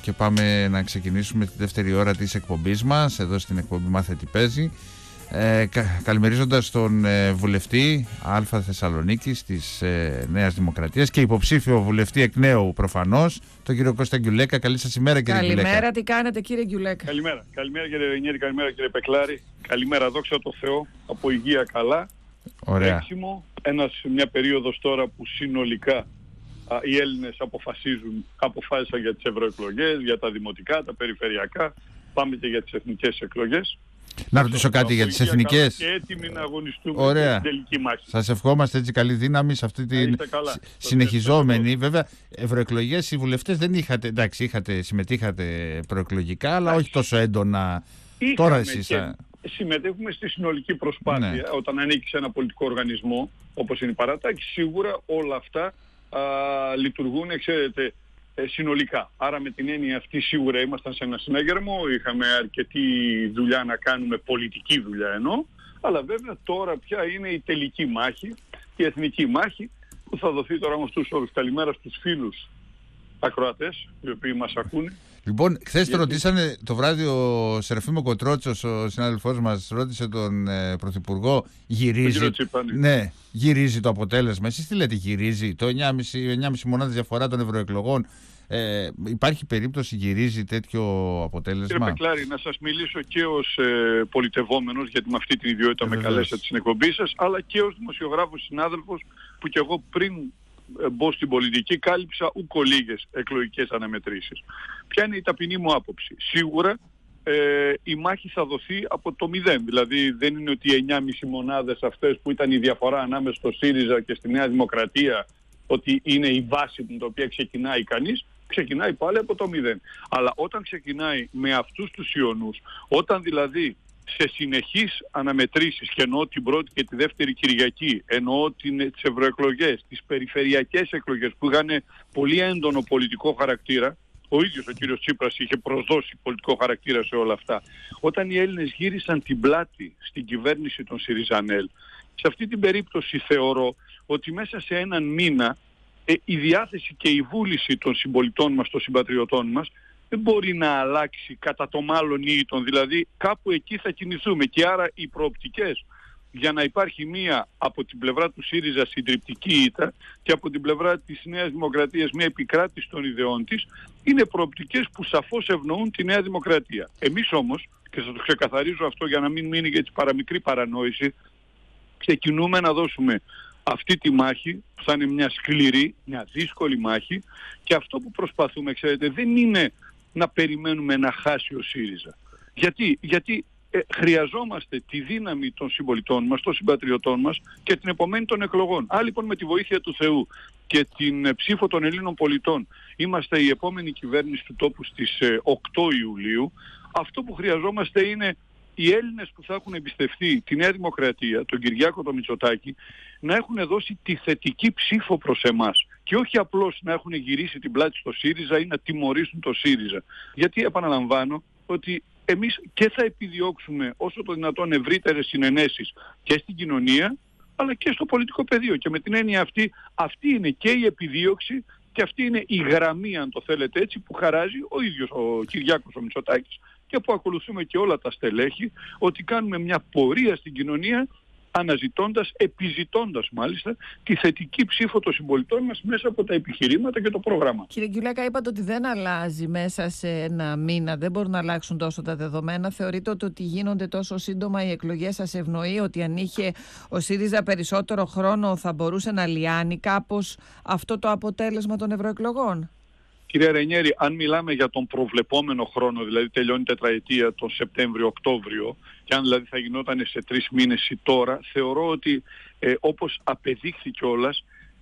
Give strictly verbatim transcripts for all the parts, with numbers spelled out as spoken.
και πάμε να ξεκινήσουμε τη δεύτερη ώρα της εκπομπής μας, εδώ στην εκπομπή Μάθε τι παίζει. Ε, κα, καλημερίζοντας τον ε, βουλευτή Α Θεσσαλονίκης της ε, Νέας Δημοκρατίας και υποψήφιο βουλευτή εκ νέου προφανώς, τον κύριο Κώστα Γκιουλέκα. Καλή σας ημέρα, κύριε Γκιουλέκα. Καλημέρα, τι κάνετε, κύριε Γκιουλέκα? Καλημέρα, καλημέρα κύριε Ρενιέρη, καλημέρα κύριε Πεκλάρη. Καλημέρα, δόξα τω Θεώ, από υγεία καλά. Ωραία. Έξιμο, ένας, μια περίοδος τώρα που συνολικά α, οι Έλληνες αποφασίζουν, αποφάσισαν για τις ευρωεκλογές, για τα δημοτικά, τα περιφερειακά. Πάμε και για τις εθνικές εκλογές. Να ρωτήσω κάτι για τις εθνικές. Και έτοιμοι να αγωνιστούμε. Ωραία. Στην τελική μάχη. Σας ευχόμαστε έτσι καλή δύναμη σε αυτή την συνεχιζόμενη. Βέβαια, ευρωεκλογές οι βουλευτές δεν είχατε, εντάξει, είχατε, συμμετείχατε προεκλογικά, αλλά όχι τόσο έντονα. Είχαμε. Τώρα εσείς. Και συμμετέχουμε στη συνολική προσπάθεια. Ναι. Όταν ανήκει σε ένα πολιτικό οργανισμό, όπως είναι η παράταξη, σίγουρα όλα αυτά α, λειτουργούν, ξέρετε, συνολικά. Άρα με την έννοια αυτή σίγουρα ήμασταν σε ένα συνέγερμο, είχαμε αρκετή δουλειά να κάνουμε, πολιτική δουλειά εννοώ, αλλά βέβαια τώρα πια είναι η τελική μάχη, η εθνική μάχη που θα δοθεί τώρα με αυτούς τους όρους. Καλημέρα στους φίλους ακροατές οι οποίοι μας ακούνε. Λοιπόν, χθες το ρωτήσανε το βράδυ ο Σεραφείμ Κοτρότσος, ο συνάδελφός μας, ρώτησε τον ε, Πρωθυπουργό, γυρίζει, Τσίπα, ναι. ναι, γυρίζει το αποτέλεσμα. Εσείς τι λέτε, γυρίζει το εννιά κόμμα πέντε μονάδες διαφορά των ευρωεκλογών? Ε, υπάρχει περίπτωση γυρίζει τέτοιο αποτέλεσμα? Κύριε Πεκλάρη, να σας μιλήσω και ως ε, πολιτευόμενος, γιατί με αυτή την ιδιότητα ε, με καλέσατε στην εκπομπή σας, αλλά και ως δημοσιογράφος συνάδελφος που κι εγώ πριν μπω στην πολιτική κάλυψα ούκο λίγες εκλογικές αναμετρήσεις. Ποια είναι η ταπεινή μου άποψη? Σίγουρα ε, η μάχη θα δοθεί από το μηδέν. Δηλαδή δεν είναι ότι οι εννιά κόμμα πέντε μονάδες αυτές που ήταν η διαφορά ανάμεσα στο ΣΥΡΙΖΑ και στη Νέα Δημοκρατία, ότι είναι η βάση με την οποία ξεκινάει κανείς, ξεκινάει πάλι από το μηδέν. Αλλά όταν ξεκινάει με αυτούς τους ιονούς, όταν δηλαδή σε συνεχείς αναμετρήσεις, και εννοώ την πρώτη και τη δεύτερη Κυριακή, εννοώ την, τις ευρωεκλογές, τις περιφερειακές εκλογές που είχαν πολύ έντονο πολιτικό χαρακτήρα, ο ίδιος ο κύριος Τσίπρας είχε προσδώσει πολιτικό χαρακτήρα σε όλα αυτά. Όταν οι Έλληνες γύρισαν την πλάτη στην κυβέρνηση των ΣΥΡΙΖΑΝΕΛ, σε αυτή την περίπτωση θεωρώ ότι μέσα σε έναν μήνα ε, η διάθεση και η βούληση των συμπολιτών μας, των συμπατριωτών μας, δεν μπορεί να αλλάξει κατά το μάλλον ήτον. Δηλαδή κάπου εκεί θα κινηθούμε και άρα οι προοπτικές για να υπάρχει μία από την πλευρά του ΣΥΡΙΖΑ συντριπτική ήττα και από την πλευρά της Νέας Δημοκρατίας μία επικράτηση των ιδεών της είναι προοπτικές που σαφώς ευνοούν τη Νέα Δημοκρατία. Εμείς όμως, και σας το ξεκαθαρίζω αυτό για να μην μείνει για τη παραμικρή παρανόηση, ξεκινούμε να δώσουμε αυτή τη μάχη που θα είναι μια σκληρή, μια δύσκολη μάχη, και αυτό που προσπαθούμε, ξέρετε, δεν είναι να περιμένουμε να χάσει ο ΣΥΡΙΖΑ. Γιατί, Γιατί ε, χρειαζόμαστε τη δύναμη των συμπολιτών μας, των συμπατριωτών μας και την επομένη των εκλογών. Αν λοιπόν με τη βοήθεια του Θεού και την ε, ψήφο των Ελλήνων πολιτών είμαστε η επόμενη κυβέρνηση του τόπου στις ε, οκτώ Ιουλίου, αυτό που χρειαζόμαστε είναι οι Έλληνες που θα έχουν εμπιστευτεί τη Νέα Δημοκρατία, τον Κυριάκο τον Μητσοτάκη, να έχουν δώσει τη θετική ψήφο προς εμάς και όχι απλώς να έχουν γυρίσει την πλάτη στο ΣΥΡΙΖΑ ή να τιμωρήσουν το ΣΥΡΙΖΑ. Γιατί επαναλαμβάνω ότι εμείς και θα επιδιώξουμε όσο το δυνατόν ευρύτερες συνενέσεις και στην κοινωνία αλλά και στο πολιτικό πεδίο, και με την έννοια αυτή, αυτή είναι και η επιδίωξη και αυτή είναι η γραμμή, αν το θέλετε έτσι, που χαράζει ο ίδιος ο Κυριάκος ο Μητσοτάκης και που ακολουθούμε και όλα τα στελέχη, ότι κάνουμε μια πορεία στην κοινωνία αναζητώντας, επιζητώντας μάλιστα τη θετική ψήφο των συμπολιτών μας μέσα από τα επιχειρήματα και το πρόγραμμα. Κύριε Γκιουλέκα, είπατε ότι δεν αλλάζει μέσα σε ένα μήνα, δεν μπορούν να αλλάξουν τόσο τα δεδομένα. Θεωρείτε ότι, ότι γίνονται τόσο σύντομα οι εκλογές σας ευνοεί, ότι αν είχε ο ΣΥΡΙΖΑ περισσότερο χρόνο θα μπορούσε να λιάνει κάπως αυτό το αποτέλεσμα των ευρωεκλογών? Κύριε Ρενιέρη, αν μιλάμε για τον προβλεπόμενο χρόνο, δηλαδή τελειώνει η τετραετία τον Σεπτέμβριο-Οκτώβριο, και αν δηλαδή θα γινόταν σε τρεις μήνες ή τώρα, θεωρώ ότι ε, όπως απεδείχθη κιόλας,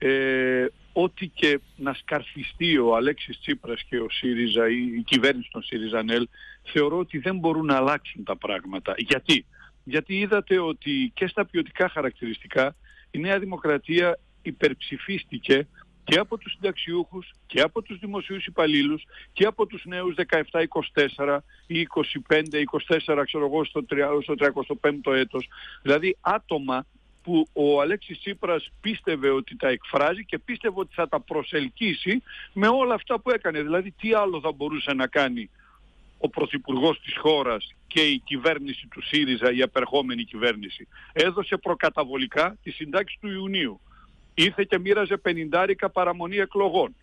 ε, ό,τι και να σκαρφιστεί ο Αλέξης Τσίπρας και ο ΣΥΡΙΖΑ ή η κυβέρνηση των ΣΥΡΙΖΑΝΕΛ, θεωρώ ότι δεν μπορούν να αλλάξουν τα πράγματα. Γιατί? Γιατί είδατε ότι και στα ποιοτικά χαρακτηριστικά η Νέα Δημοκρατία υπερψηφίστηκε και από τους συνταξιούχους και από τους δημοσίους υπαλλήλους και από τους νέους δεκαεπτά είκοσι τέσσερα ή είκοσι πέντε είκοσι τέσσερα, ξέρω εγώ, στο, στο τριακοστό πέμπτο έτος. Δηλαδή άτομα που ο Αλέξης Τσίπρας πίστευε ότι τα εκφράζει και πίστευε ότι θα τα προσελκύσει με όλα αυτά που έκανε. Δηλαδή τι άλλο θα μπορούσε να κάνει ο πρωθυπουργός της χώρας και η κυβέρνηση του ΣΥΡΙΖΑ, η απερχόμενη κυβέρνηση. Έδωσε προκαταβολικά τη συντάξη του Ιουνίου. Ήρθε και μοίραζε πενηντάρικα παραμονή εκλογών.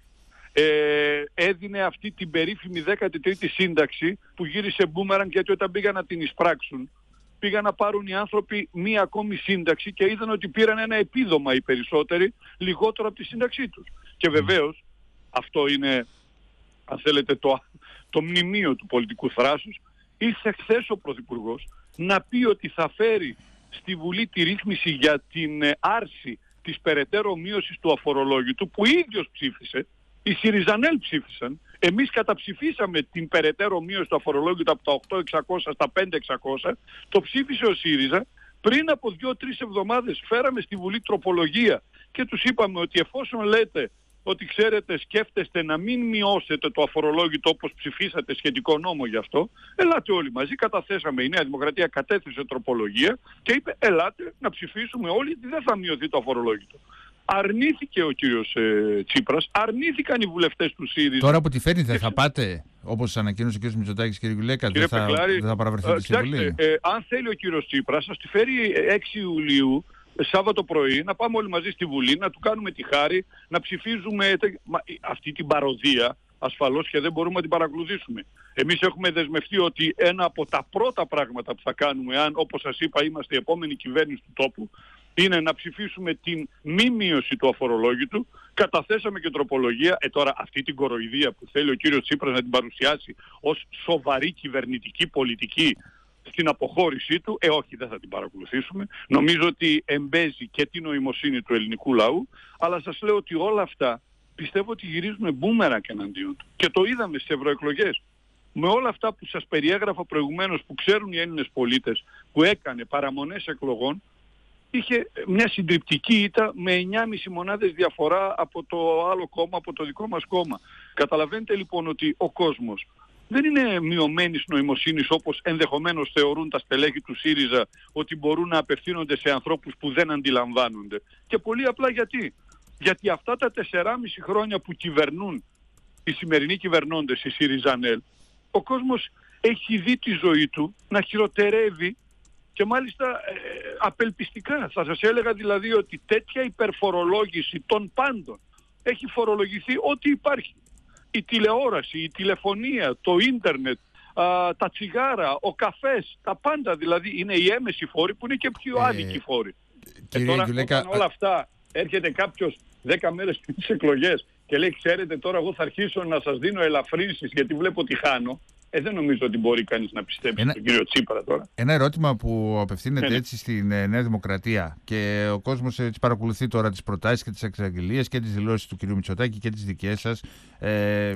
Ε, έδινε αυτή την περίφημη δέκατη τρίτη σύνταξη που γύρισε μπούμεραν, γιατί όταν πήγαν να την εισπράξουν πήγαν να πάρουν οι άνθρωποι μία ακόμη σύνταξη και είδαν ότι πήραν ένα επίδομα οι περισσότεροι λιγότερο από τη σύνταξή τους. Και βεβαίως αυτό είναι, αν θέλετε, το, το μνημείο του πολιτικού θράσους. Ήρθε χθες ο Πρωθυπουργός να πει ότι θα φέρει στη Βουλή τη ρύθμιση για την άρση της περαιτέρω μείωσης του αφορολόγητου που ίδιος ψήφισε. Οι ΣΥΡΙΖΑΝΕΛ ψήφισαν. Εμείς καταψηφίσαμε την περαιτέρω μείωση του αφορολόγητου από τα οκτώ χιλιάδες εξακόσια στα πέντε χιλιάδες εξακόσια. Το ψήφισε ο ΣΥΡΙΖΑ. Πριν από δύο-τρεις εβδομάδες φέραμε στη Βουλή τροπολογία και τους είπαμε ότι εφόσον λέτε ότι ξέρετε σκέφτεστε να μην μειώσετε το αφορολόγητο όπως ψηφίσατε σχετικό νόμο γι' αυτό, ελάτε όλοι μαζί. Καταθέσαμε, η Νέα Δημοκρατία κατέθεσε τροπολογία και είπε ελάτε να ψηφίσουμε όλοι ότι δεν θα μειωθεί το αφορολόγητο. Αρνήθηκε ο κύριος ε, Τσίπρας, αρνήθηκαν οι βουλευτές του ΣΥΡΙΖΑ. Τώρα που τη φέρνει δεν θα πάτε, όπως ανακοίνωσε ο κύριος Μητσοτάκης και η κύριε Γουλέκα, δεν θα, δεν θα παραβρεθείτε στη Βουλή? Ε, αν θέλει ο κύριος Τσίπρας, σας τη φέρει έξι Ιουλίου, Σάββατο πρωί, να πάμε όλοι μαζί στη Βουλή, να του κάνουμε τη χάρη, να ψηφίζουμε αυτή την παροδία. Ασφαλώς και δεν μπορούμε να την παρακολουθήσουμε. Εμείς έχουμε δεσμευτεί ότι ένα από τα πρώτα πράγματα που θα κάνουμε, αν όπως σας είπα είμαστε η επόμενη κυβέρνηση του τόπου, είναι να ψηφίσουμε την μη μείωση του αφορολόγητου. Καταθέσαμε και τροπολογία. Ε, τώρα αυτή την κοροϊδία που θέλει ο κύριος Τσίπρας να την παρουσιάσει ως σοβαρή κυβερνητική πολιτική στην αποχώρησή του, ε όχι, δεν θα την παρακολουθήσουμε. Νομίζω ότι εμπέζει και την νοημοσύνη του ελληνικού λαού, αλλά σας λέω ότι όλα αυτά πιστεύω ότι γυρίζουν μπούμερα και εναντίον του. Και το είδαμε στις ευρωεκλογές. Με όλα αυτά που σας περιέγραφα προηγουμένως, που ξέρουν οι Έλληνες πολίτες, που έκανε παραμονές εκλογών, είχε μια συντριπτική ήττα με εννιά κόμμα πέντε μονάδες διαφορά από το άλλο κόμμα, από το δικό μας κόμμα. Καταλαβαίνετε λοιπόν ότι ο κόσμος δεν είναι μειωμένης νοημοσύνης όπως ενδεχομένως θεωρούν τα στελέχη του ΣΥΡΙΖΑ, ότι μπορούν να απευθύνονται σε ανθρώπους που δεν αντιλαμβάνονται. Και πολύ απλά γιατί. Γιατί αυτά τα τεσσεράμισι χρόνια που κυβερνούν οι σημερινοί κυβερνώντες, οι ΣΥΡΙΖΑΝΕΛ, ο κόσμος έχει δει τη ζωή του να χειροτερεύει και μάλιστα ε, απελπιστικά. Θα σας έλεγα δηλαδή ότι τέτοια υπερφορολόγηση των πάντων, έχει φορολογηθεί ό,τι υπάρχει. Η τηλεόραση, η τηλεφωνία, το ίντερνετ, α, τα τσιγάρα, ο καφές, τα πάντα δηλαδή είναι οι έμεση φόροι που είναι και πιο ε, άδικοι φόροι. Και ε, τώρα Γιουλέκα, όταν όλα αυτά έρχεται κάποιος δέκα μέρες πριν τις εκλογές και λέει ξέρετε τώρα εγώ θα αρχίσω να σας δίνω ελαφρύνσεις γιατί βλέπω ότι χάνω. Ε, δεν νομίζω ότι μπορεί κανείς να πιστέψει ένα, τον κύριο Τσίπρα τώρα. Ένα ερώτημα που απευθύνεται ναι. έτσι στην Νέα Δημοκρατία και ο κόσμος έτσι παρακολουθεί τώρα τις προτάσεις και τις εξαγγελίες και τις δηλώσεις του κυρίου Μητσοτάκη και τις δικές σας. Ε, ε,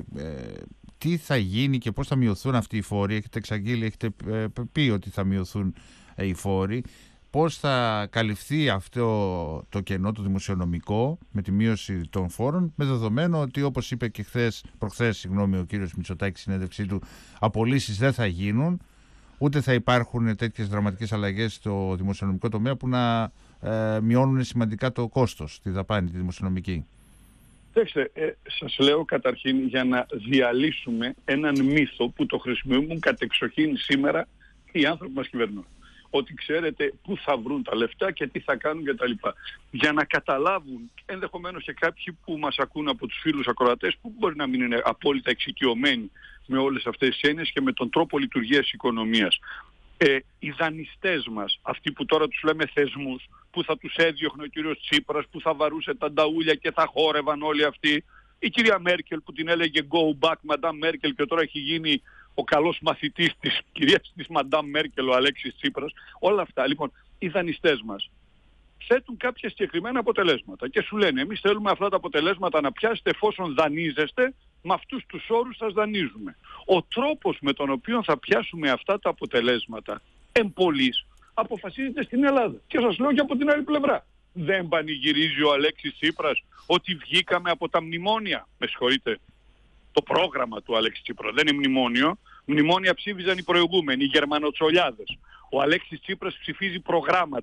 τι θα γίνει και πώς θα μειωθούν αυτοί οι φόροι? Έχετε εξαγγείλει, έχετε πει ότι θα μειωθούν οι φόροι. Πώς θα καλυφθεί αυτό το κενό, το δημοσιονομικό, με τη μείωση των φόρων, με δεδομένο ότι, όπως είπε και χθες, προχθές, συγγνώμη, ο κύριος Μητσοτάκης στη συνέντευξή του, απολύσεις δεν θα γίνουν, ούτε θα υπάρχουν τέτοιες δραματικές αλλαγές στο δημοσιονομικό τομέα που να ε, μειώνουν σημαντικά το κόστος, τη δαπάνη, τη δημοσιονομική. Κοιτάξτε, ε, σας λέω καταρχήν για να διαλύσουμε έναν μύθο που το χρησιμοποιούν κατεξοχήν σήμερα οι άνθρωποι μας κυβερνούν. Ότι ξέρετε πού θα βρουν τα λεφτά και τι θα κάνουν κτλ. Για να καταλάβουν ενδεχομένως και κάποιοι που μας ακούν από τους φίλους ακροατές που μπορεί να μην είναι απόλυτα εξοικειωμένοι με όλες αυτές τις έννοιες και με τον τρόπο λειτουργίας της οικονομίας. Ε, οι δανειστές μας, αυτοί που τώρα τους λέμε θεσμούς, που θα τους έδιωχνε ο κύριος Τσίπρας, που θα βαρούσε τα νταούλια και θα χόρευαν όλοι αυτοί, η κυρία Μέρκελ που την έλεγε go back Madame Μέρκελ και τώρα έχει γίνει ο καλός μαθητής της κυρίας της Madame Μέρκελ, ο Αλέξης Τσίπρας, όλα αυτά. Λοιπόν, οι δανειστές μας θέτουν κάποια συγκεκριμένα αποτελέσματα και σου λένε εμείς θέλουμε αυτά τα αποτελέσματα να πιάσετε εφόσον δανείζεστε, με αυτούς τους όρους σας δανείζουμε. Ο τρόπος με τον οποίο θα πιάσουμε αυτά τα αποτελέσματα εμπολής αποφασίζεται στην Ελλάδα. Και σας λέω και από την άλλη πλευρά. Δεν πανηγυρίζει ο Αλέξης Τσίπρας ότι βγήκαμε από τα μνημόνια. Με συγχωρείτε. Το πρόγραμμα του Αλέξη Τσίπρα δεν είναι μνημόνιο. Μνημόνια ψήφιζαν οι προηγούμενοι, οι Γερμανοτσολιάδες. Ο Αλέξης Τσίπρας ψηφίζει προγράμματα.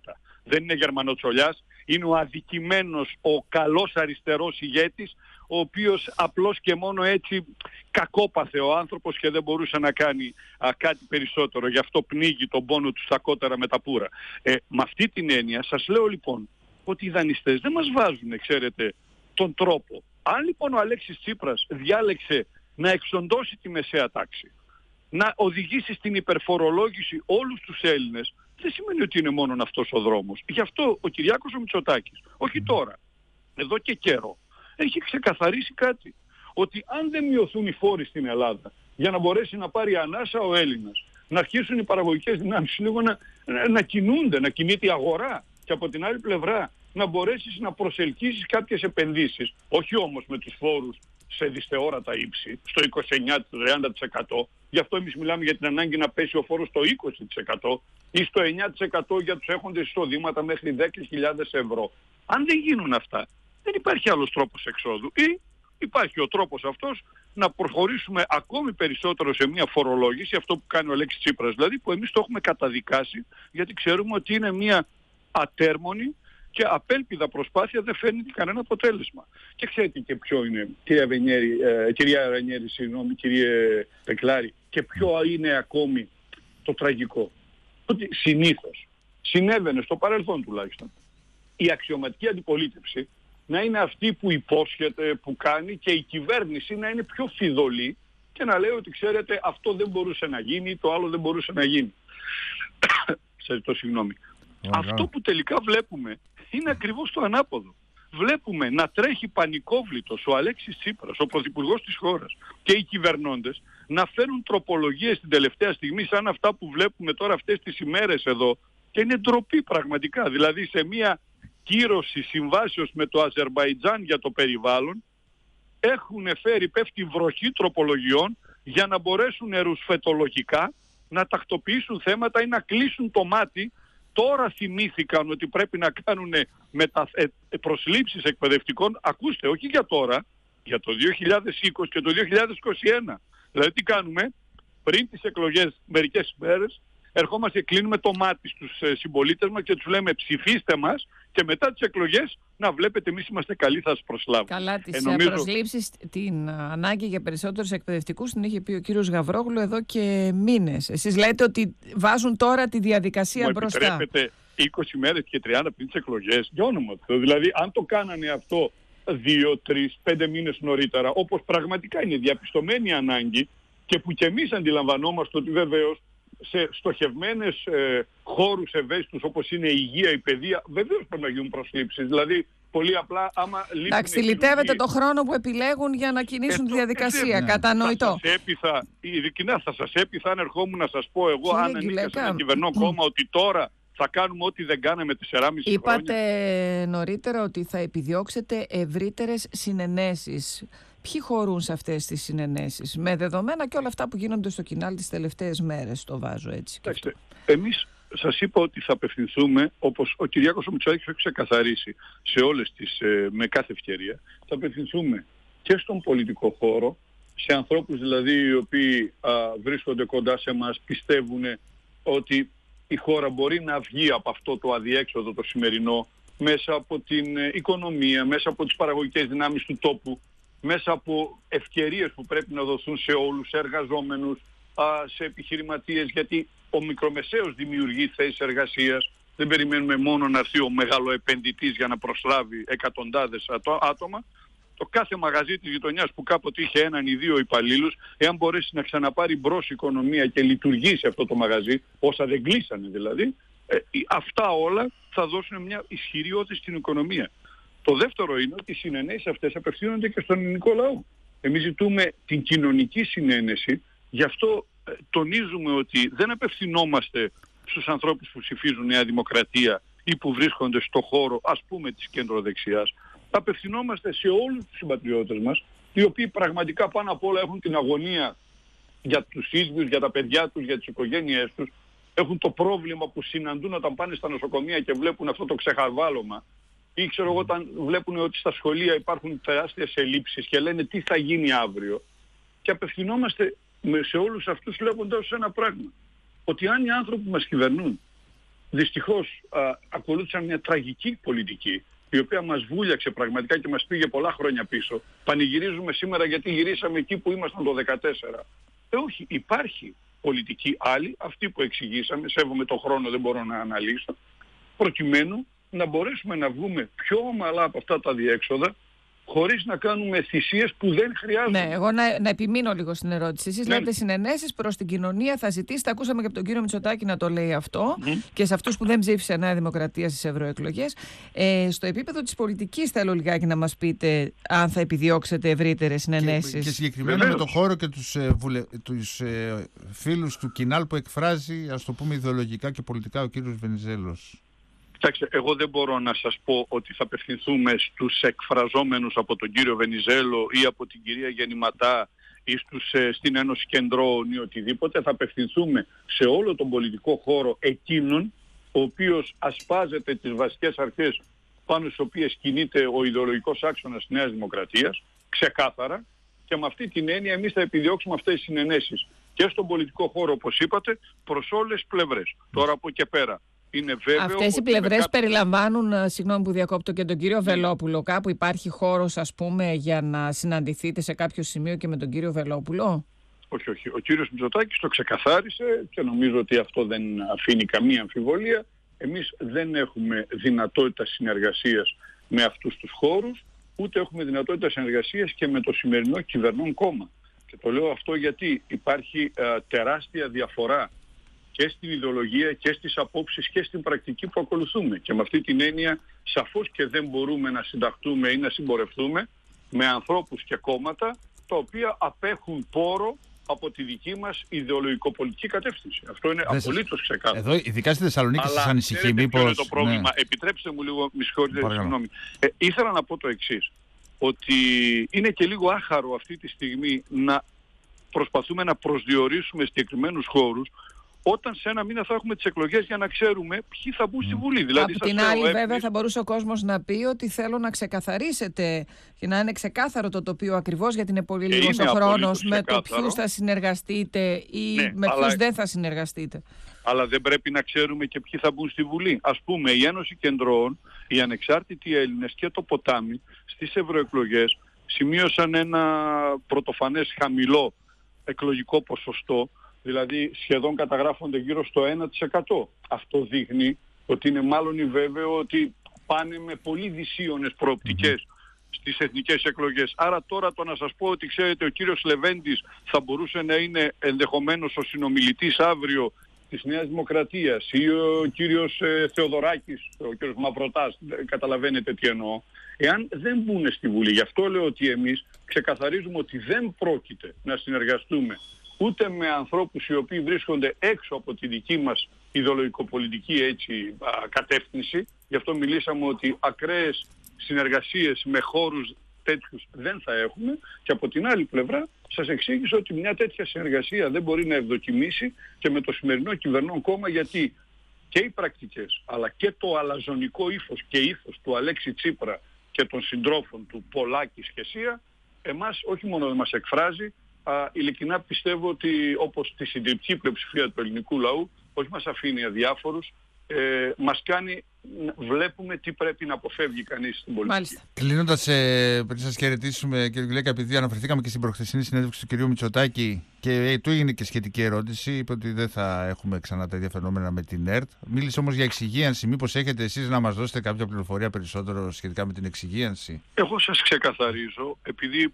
δεν είναι Γερμανοτσολιάς, είναι ο αδικημένος, ο καλός αριστερός ηγέτης, ο οποίος απλώς και μόνο έτσι κακόπαθε ο άνθρωπος και δεν μπορούσε να κάνει α, κάτι περισσότερο. Γι' αυτό πνίγει τον πόνο του στα κότερα με τα πουρα. Ε, με αυτή την έννοια σας λέω λοιπόν ότι οι δανειστές δεν μας βάζουν, ξέρετε, τον τρόπο. Αν λοιπόν ο Αλέξης Τσίπρας διάλεξε να εξοντώσει τη μεσαία τάξη, να οδηγήσει στην υπερφορολόγηση όλους τους Έλληνες, δεν σημαίνει ότι είναι μόνο αυτός ο δρόμος. Γι' αυτό ο Κυριάκος ο Μητσοτάκης, όχι τώρα, εδώ και καιρό, έχει ξεκαθαρίσει κάτι. Ότι αν δεν μειωθούν οι φόροι στην Ελλάδα για να μπορέσει να πάρει ανάσα ο Έλληνας, να αρχίσουν οι παραγωγικές δυνάμεις λίγο να, να, να κινούνται, να κινείται η αγορά και από την άλλη πλευρά να μπορέσεις να προσελκύσεις κάποιες επενδύσεις, όχι όμως με τους φόρους σε δυσθεώρατα ύψη, στο είκοσι εννιά με τριάντα τοις εκατό. Γι' αυτό εμείς μιλάμε για την ανάγκη να πέσει ο φόρος στο είκοσι τοις εκατό ή στο εννιά τοις εκατό για τους έχοντες εισοδήματα μέχρι δέκα χιλιάδες ευρώ. Αν δεν γίνουν αυτά, δεν υπάρχει άλλος τρόπος εξόδου. Ή υπάρχει ο τρόπος αυτός να προχωρήσουμε ακόμη περισσότερο σε μια φορολόγηση, αυτό που κάνει ο Αλέξης Τσίπρας, δηλαδή που εμείς το έχουμε καταδικάσει, γιατί ξέρουμε ότι είναι μια ατέρμονη και απέλπιδα προσπάθεια, δεν φέρνει κανένα αποτέλεσμα. Και ξέρετε και ποιο είναι, κυρία Βενιέρη, ε, κυρία Ρανιέρη, συγγνώμη, κύριε Πεκλάρη, και ποιο είναι ακόμη το τραγικό. Ότι συνήθως συνέβαινε στο παρελθόν τουλάχιστον η αξιωματική αντιπολίτευση να είναι αυτή που υπόσχεται, που κάνει, και η κυβέρνηση να είναι πιο φιδωλή και να λέει ότι ξέρετε αυτό δεν μπορούσε να γίνει, το άλλο δεν μπορούσε να γίνει. Σε το συγγνώμη. Oh, αυτό που τελικά βλέπουμε είναι ακριβώς το ανάποδο. Βλέπουμε να τρέχει πανικόβλητος ο Αλέξης Τσίπρας, ο πρωθυπουργός της χώρας, και οι κυβερνώντες να φέρουν τροπολογίες την τελευταία στιγμή σαν αυτά που βλέπουμε τώρα αυτές τις ημέρες εδώ, και είναι ντροπή πραγματικά. Δηλαδή σε μια κύρωση συμβάσεως με το Αζερμπαϊτζάν για το περιβάλλον έχουν φέρει, πέφτει βροχή τροπολογιών για να μπορέσουν ρουσφετολογικά να τακτοποιήσουν θέματα ή να κλείσουν το μάτι. Τώρα θυμήθηκαν ότι πρέπει να κάνουν μετα... ε, προσλήψεις εκπαιδευτικών, ακούστε, όχι για τώρα, για το δύο χιλιάδες είκοσι και το δύο χιλιάδες είκοσι ένα. Δηλαδή τι κάνουμε, πριν τις εκλογές μερικές μέρες, ερχόμαστε και κλείνουμε το μάτι στους ε, συμπολίτες μας και τους λέμε ψηφίστε μας, και μετά τις εκλογές, να βλέπετε, εμείς είμαστε καλοί, θα σας προσλάβουμε. Καλά, τις ε, νομίζω... προσλήψεις, την ανάγκη για περισσότερους εκπαιδευτικούς την είχε πει ο κύριος Γαβρόγλου εδώ και μήνες. Εσείς λέτε ότι βάζουν τώρα τη διαδικασία Μου μπροστά. Μου επιτρέπετε είκοσι μέρες και τριάντα πριν τις εκλογές, για όνομα του. Δηλαδή, αν το κάνανε αυτό δύο, τρεις, πέντε μήνες νωρίτερα, όπως πραγματικά είναι διαπιστωμένη ανάγκη και που και εμείς αντιλαμβανόμαστε ότι βεβαίως σε στοχευμένες ε, χώρους ευαίσθητους όπως είναι η υγεία, η παιδεία, βεβαίως πρέπει να γίνουν προσλήψεις. Δηλαδή, πολύ απλά, άμα λείπουν... Εντάξει, λυτεύετε το χρόνο που επιλέγουν για να κινήσουν ε, τη διαδικασία. Ναι. Κατανοητό. Θα σας έπειθα, ειλικρινά θα σας έπειθα αν ερχόμουν να σας πω εγώ, αν ανήκα σε ένα κυβερνό κόμμα, ότι τώρα θα κάνουμε ό,τι δεν κάναμε τις δυόμισι χρόνια. Είπατε νωρίτερα ότι θα επιδιώξετε ευρύτερες συνενέσεις. Ποιοι χωρούν σε αυτές τις συνενέσεις, με δεδομένα και όλα αυτά που γίνονται στο κοινάλ τις τελευταίες μέρες, το βάζω έτσι. Κοιτάξτε, εμείς σας είπα ότι θα απευθυνθούμε, όπως ο Κυριάκος ο Μητσοτάκης έχει ξεκαθαρίσει σε όλες τις, ε, με κάθε ευκαιρία, θα απευθυνθούμε και στον πολιτικό χώρο, σε ανθρώπους δηλαδή οι οποίοι α, βρίσκονται κοντά σε μας, πιστεύουν ότι η χώρα μπορεί να βγει από αυτό το αδιέξοδο το σημερινό, μέσα από την ε, οικονομία, μέσα από τις παραγωγικές δυνάμεις του τόπου, μέσα από ευκαιρίες που πρέπει να δοθούν σε όλους, σε εργαζόμενους, σε επιχειρηματίες, γιατί ο μικρομεσαίος δημιουργεί θέσεις εργασίας. Δεν περιμένουμε μόνο να έρθει ο μεγαλοεπενδυτής για να προσλάβει εκατοντάδες άτομα. Το κάθε μαγαζί της γειτονιάς που κάποτε είχε έναν ή δύο υπαλλήλους, εάν μπορέσει να ξαναπάρει μπρος οικονομία και λειτουργήσει αυτό το μαγαζί, όσα δεν κλείσανε δηλαδή, ε, αυτά όλα θα δώσουν μια ισχυρή όθηση στην οικονομία. Το δεύτερο είναι ότι οι συνενέσεις αυτές απευθύνονται και στον ελληνικό λαό. Εμείς ζητούμε την κοινωνική συνένεση, γι' αυτό ε, τονίζουμε ότι δεν απευθυνόμαστε στους ανθρώπους που ψηφίζουν Νέα Δημοκρατία ή που βρίσκονται στο χώρο, ας πούμε, της κεντροδεξιάς. Απευθυνόμαστε σε όλους τους συμπατριώτες μας, οι οποίοι πραγματικά πάνω απ' όλα έχουν την αγωνία για τους ίδιους, για τα παιδιά τους, για τις οικογένειές τους. Έχουν το πρόβλημα που συναντούν όταν πάνε στα νοσοκομεία και βλέπουν αυτό το ξεχαρβάλωμα. Ή ξέρω εγώ όταν βλέπουν ότι στα σχολεία υπάρχουν τεράστιες ελλείψεις και λένε τι θα γίνει αύριο. Και απευθυνόμαστε σε όλους αυτούς λέγοντας ένα πράγμα. Ότι αν οι άνθρωποι που μας κυβερνούν δυστυχώς α, ακολούθησαν μια τραγική πολιτική, η οποία μας βούλιαξε πραγματικά και μας πήγε πολλά χρόνια πίσω. Πανηγυρίζουμε σήμερα γιατί γυρίσαμε εκεί που ήμασταν το δεκατέσσερα. Ε, όχι, υπάρχει πολιτική άλλη, αυτή που εξηγήσαμε, σέβομαι το χρόνο, δεν μπορώ να αναλύσω, προκειμένου να μπορέσουμε να βγούμε πιο ομαλά από αυτά τα διέξοδα, χωρίς να κάνουμε θυσίες που δεν χρειάζονται. Ναι, εγώ να, να επιμείνω λίγο στην ερώτηση. Εσείς ναι. λέτε συνενέσεις προς την κοινωνία, θα ζητήσετε, ακούσαμε και από τον κύριο Μητσοτάκη να το λέει αυτό, mm. και σε αυτούς που δεν ψήφισε Νέα Δημοκρατία στις ευρωεκλογές. Ε, στο επίπεδο της πολιτικής θέλω λιγάκι να μας πείτε αν θα επιδιώξετε ευρύτερες συνενέσεις. Και, και συγκεκριμένα Βεβαίως. με το χώρο και τους, ε, βουλε, τους ε, φίλους του Κινάλ που εκφράζει, ας το πούμε, ιδεολογικά και πολιτικά ο κύριος Βενιζέλος. Κοιτάξτε, εγώ δεν μπορώ να σας πω ότι θα απευθυνθούμε στους εκφραζόμενους από τον κύριο Βενιζέλο ή από την κυρία Γεννηματά ή στους, ε, στην Ένωση Κεντρών ή οτιδήποτε. Θα απευθυνθούμε σε όλο τον πολιτικό χώρο εκείνον ο οποίος ασπάζεται τις βασικές αρχές πάνω στις οποίες κινείται ο ιδεολογικός άξονας της Νέας Δημοκρατίας, ξεκάθαρα, και με αυτή την έννοια εμείς θα επιδιώξουμε αυτές τις συνενέσεις και στον πολιτικό χώρο, όπως είπατε, προς όλες τις πλευρές. Τώρα από εκεί πέρα. Αυτές οι πλευρές κάποιο... περιλαμβάνουν, συγγνώμη που διακόπτω, και τον κύριο Βελόπουλο. Κάπου υπάρχει χώρος, ας πούμε, για να συναντηθείτε σε κάποιο σημείο και με τον κύριο Βελόπουλο? Όχι, όχι. Ο κύριος Μητσοτάκης το ξεκαθάρισε και νομίζω ότι αυτό δεν αφήνει καμία αμφιβολία. Εμείς δεν έχουμε δυνατότητα συνεργασίας με αυτούς τους χώρους, ούτε έχουμε δυνατότητα συνεργασίας και με το σημερινό κυβερνών κόμμα. Και το λέω αυτό γιατί υπάρχει α, τεράστια διαφορά και στην ιδεολογία και στις απόψεις και στην πρακτική που ακολουθούμε. Και με αυτή την έννοια σαφώς και δεν μπορούμε να συνταχτούμε ή να συμπορευτούμε με ανθρώπους και κόμματα τα οποία απέχουν πόρο από τη δική μας ιδεολογικο-πολιτική κατεύθυνση. Αυτό είναι δεν απολύτως ξεκάθαρο. Εδώ, ειδικά στη Θεσσαλονίκη, σας ανησυχεί μήπως... είναι το πρόβλημα. Ναι. Επιτρέψτε μου λίγο, με συγχωρείτε, συγγνώμη. Ε, ήθελα να πω το εξής, ότι είναι και λίγο άχαρο αυτή τη στιγμή να προσπαθούμε να προσδιορίσουμε συγκεκριμένους χώρους, όταν σε ένα μήνα θα έχουμε τις εκλογές για να ξέρουμε ποιοι θα μπουν στη Βουλή. Δηλαδή, από την άλλη, βέβαια, έπνις... θα μπορούσε ο κόσμος να πει ότι θέλω να ξεκαθαρίσετε και να είναι ξεκάθαρο το τοπίο ακριβώς, γιατί είναι πολύ λίγος ο χρόνος με το ποιους θα συνεργαστείτε ή ναι, με ποιους αλλά... δεν θα συνεργαστείτε. Αλλά δεν πρέπει να ξέρουμε και ποιοι θα μπουν στη Βουλή. Ας πούμε, η Ένωση Κεντρών, οι ανεξάρτητοι Έλληνες και το Ποτάμι στις ευρωεκλογές σημείωσαν ένα πρωτοφανές χαμηλό εκλογικό ποσοστό. Δηλαδή σχεδόν καταγράφονται γύρω στο ένα τοις εκατό. Αυτό δείχνει ότι είναι μάλλον βέβαιο ότι πάνε με πολύ δυσίωνες προοπτικές mm-hmm. στις εθνικές εκλογές. Άρα τώρα το να σας πω ότι ξέρετε ο κύριος Λεβέντης θα μπορούσε να είναι ενδεχομένως ο συνομιλητής αύριο της Νέας Δημοκρατίας ή ο κύριος ε, Θεοδωράκης, ο κύριος Μαυροτάς, καταλαβαίνετε τι εννοώ, εάν δεν μπουν στη Βουλή. Γι' αυτό λέω ότι εμείς ξεκαθαρίζουμε ότι δεν πρόκειται να συνεργαστούμε ούτε με ανθρώπους οι οποίοι βρίσκονται έξω από τη δική μας ιδεολογικοπολιτική έτσι, α, κατεύθυνση. Γι' αυτό μιλήσαμε ότι ακραίες συνεργασίες με χώρους τέτοιους δεν θα έχουμε. Και από την άλλη πλευρά σας εξήγησα ότι μια τέτοια συνεργασία δεν μπορεί να ευδοκιμήσει και με το σημερινό κυβερνών κόμμα, γιατί και οι πρακτικές αλλά και το αλαζονικό ύφος και ύφος του Αλέξη Τσίπρα και των συντρόφων του Πολάκη Σχεσία εμάς όχι μόνο δεν μας εκφράζει, Α, ειλικρινά πιστεύω ότι όπως τη συντριπτική πλειοψηφία του ελληνικού λαού, όχι μας αφήνει αδιάφορους, ε, μας κάνει να βλέπουμε τι πρέπει να αποφεύγει κανείς στην πολιτική. Κλείνοντας, ε, πριν σας χαιρετήσουμε, κύριε Γουλέκα, επειδή αναφερθήκαμε και στην προχθεσινή συνέντευξη του κυρίου Μητσοτάκη και ε, του έγινε και σχετική ερώτηση, είπε ότι δεν θα έχουμε ξανά τα ίδια φαινόμενα με την ΕΡΤ. Μίλησε όμως για εξυγίανση. Μήπως έχετε εσείς να μας δώσετε κάποια πληροφορία περισσότερο σχετικά με την εξυγίανση? Εγώ σας ξεκαθαρίζω, επειδή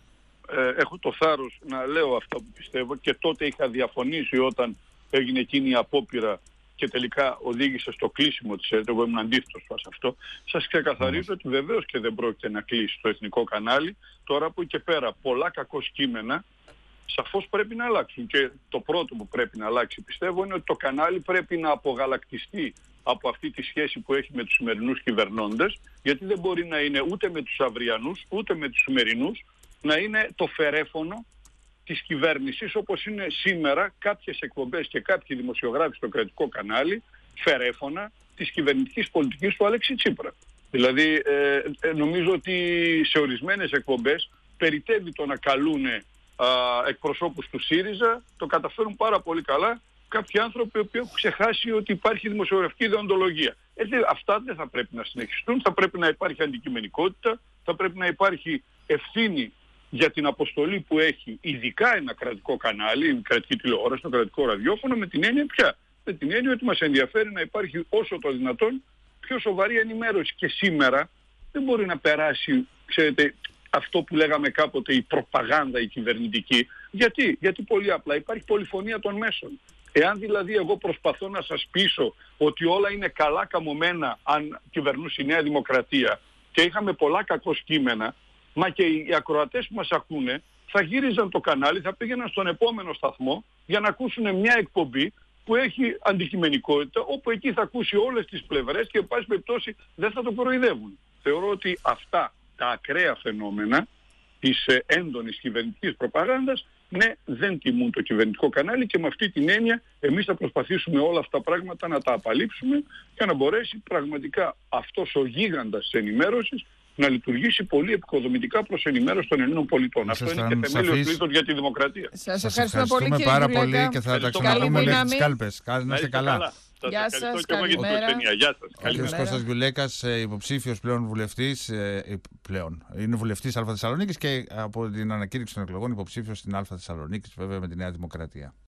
Ε, έχω το θάρρος να λέω αυτό που πιστεύω και τότε είχα διαφωνήσει όταν έγινε εκείνη η απόπειρα και τελικά οδήγησε στο κλείσιμο της ΕΡΤ. Εγώ ήμουν αντίθετος σε αυτό. Σας ξεκαθαρίζω ότι βεβαίως και δεν πρόκειται να κλείσει το εθνικό κανάλι. Τώρα από εκεί και πέρα πολλά κακώς κείμενα σαφώς πρέπει να αλλάξουν. Και το πρώτο που πρέπει να αλλάξει πιστεύω είναι ότι το κανάλι πρέπει να απογαλακτιστεί από αυτή τη σχέση που έχει με τους σημερινούς κυβερνώντες, γιατί δεν μπορεί να είναι ούτε με τους αυριανούς ούτε με τους σημερινούς, να είναι το φερέφωνο της κυβέρνησης, όπως είναι σήμερα κάποιες εκπομπές και κάποιοι δημοσιογράφοι στο κρατικό κανάλι, φερέφωνα της κυβερνητικής πολιτικής του Αλέξη Τσίπρα. Δηλαδή ε, ε, νομίζω ότι σε ορισμένες εκπομπές περιτεύει το να καλούνε α, εκπροσώπους του ΣΥΡΙΖΑ, το καταφέρουν πάρα πολύ καλά κάποιοι άνθρωποι που έχουν ξεχάσει ότι υπάρχει δημοσιογραφική δεοντολογία. Έτσι, αυτά δεν θα πρέπει να συνεχιστούν, θα πρέπει να υπάρχει αντικειμενικότητα, θα πρέπει να υπάρχει ευθύνη για την αποστολή που έχει ειδικά ένα κρατικό κανάλι, η κρατική τηλεόραση, το κρατικό ραδιόφωνο, με την έννοια πια. Με την έννοια ότι μας ενδιαφέρει να υπάρχει όσο το δυνατόν πιο σοβαρή ενημέρωση. Και σήμερα δεν μπορεί να περάσει, ξέρετε, αυτό που λέγαμε κάποτε η προπαγάνδα η κυβερνητική. Γιατί? Γιατί πολύ απλά υπάρχει πολυφωνία των μέσων. Εάν δηλαδή εγώ προσπαθώ να σας πείσω ότι όλα είναι καλά καμωμένα αν κυβερνούσε η Νέα Δημοκρατία και είχαμε πολλά κακώς κείμενα, μα και οι ακροατές που μας ακούνε θα γύριζαν το κανάλι, θα πήγαιναν στον επόμενο σταθμό για να ακούσουν μια εκπομπή που έχει αντικειμενικότητα, όπου εκεί θα ακούσει όλες τις πλευρές και εν πάση περιπτώσει δεν θα το κοροϊδεύουν. Θεωρώ ότι αυτά τα ακραία φαινόμενα της έντονης κυβερνητικής προπαγάνδας, ναι, δεν τιμούν το κυβερνητικό κανάλι και με αυτή την έννοια εμείς θα προσπαθήσουμε όλα αυτά τα πράγματα να τα απαλείψουμε για να μπορέσει πραγματικά αυτός ο γίγαντας της ενημέρωσης να λειτουργήσει πολύ επικοδομητικά προς ενημέρωση των Ελλήνων πολιτών. Αυτό είναι και θεμέλιος πλήθος για τη δημοκρατία. Σας Σας ευχαριστούμε, ευχαριστούμε πολύ, πάρα Δουλέκα. πολύ και θα τα Καλή ξαναπούμε με δύναμη. τις κάλπες. Να είστε καλά. Γεια σας, και εγώ για την καλημέρα. προσθένεια. Γεια σας. Ο κ. Καλημέρα. Κώστας Γιουλέκας, υποψήφιος πλέον βουλευτής, ε, πλέον είναι βουλευτής Α Θεσσαλονίκης και από την ανακήρυξη των εκλογών υποψήφιος στην Α Θεσσαλονίκης, βέβαια με τη Νέα Δημοκρατία.